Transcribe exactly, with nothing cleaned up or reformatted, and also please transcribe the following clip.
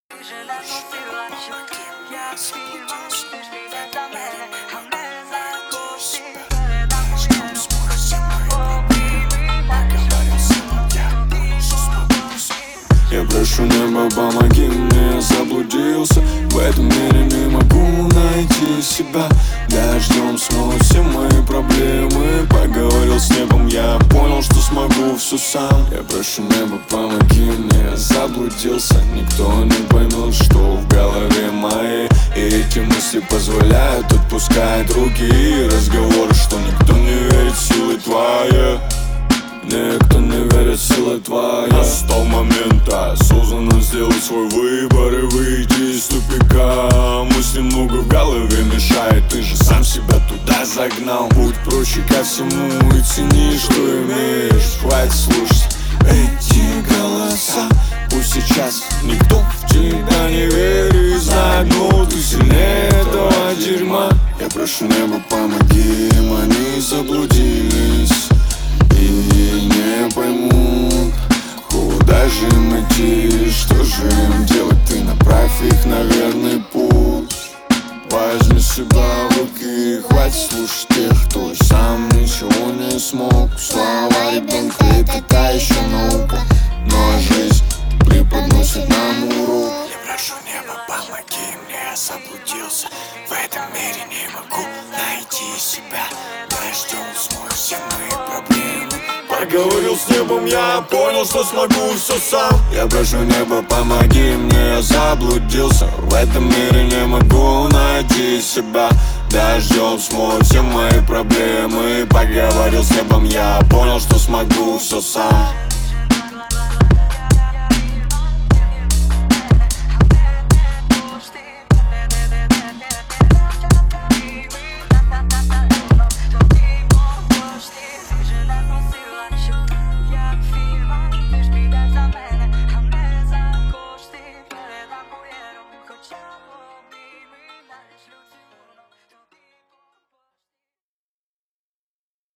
Я прошу неба, помоги мне, я заблудился. В этом мире не могу найти себя. Дождем смоет все мои проблемы. Поговорил с небом, я понял, что смогу все сам. Я прошу неба, помоги мне, я заблудился. Никто не поймет, что в голове моей. И эти мысли позволяют отпускать руки и разговоры, что никто не верит в силы твои. Никто не верит в силы твои. Настал момент осознанно сделать свой выбор и выйти из тупика. Мысли много в голове мешает, ты же сам себя туда загнал. Будь проще ко всему и цени, что имеешь. Хватит слушать эти голоса. Пусть сейчас никто в тебя не верит, знает, но ты сильнее этого дерьма. Я прошу неба, помоги им, они заблудились и не поймут, куда же им идти, что же им делать. Ты направь их на верный путь. Возьми себя в руки, хватит слушать тех, кто сам ничего не смог. Слова ребенка — это та еще наука, но жизнь преподносит нам урок. Я прошу неба, помоги мне, я заблудился. В этом мире не могу найти себя. Дождем смою все мои проблемы. Поговорил с небом, я понял, что смогу все сам. Я прошу неба, помоги мне, я заблудился. В этом мире не могу найти себя. Дождем смою все мои проблемы. Поговорил с небом, я понял, что смогу все сам.